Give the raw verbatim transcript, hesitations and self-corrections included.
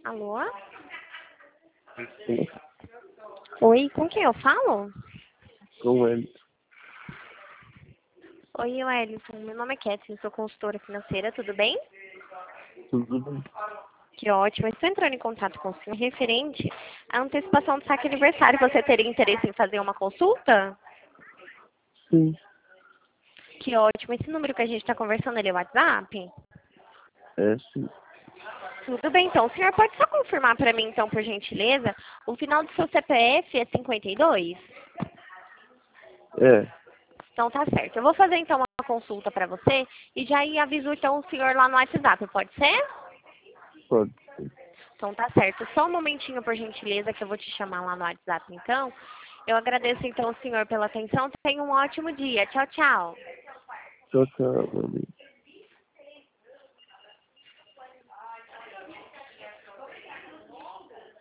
Alô? Oi, com quem eu falo? Com ele. Oi, Wellington. Meu nome é Kathleen, sou consultora financeira, tudo bem? Tudo bem. Que ótimo. Estou entrando em contato com o senhor referente à antecipação do saque aniversário. Você teria interesse em fazer uma consulta? Sim. Que ótimo. Esse número que a gente está conversando, ele é o WhatsApp? É sim. Tudo bem, então. O senhor pode só confirmar para mim, então, por gentileza, o final do seu C P F é cinquenta e dois? É. Então tá certo. Eu vou fazer, então, uma consulta para você e já aí aviso, então, o senhor lá no WhatsApp, pode ser? Pode ser. Então tá certo. Só um momentinho, por gentileza, que eu vou te chamar lá no WhatsApp, então. Eu agradeço, então, o senhor pela atenção. Tenha um ótimo dia. Tchau, tchau. Tchau, tchau, meu amigo.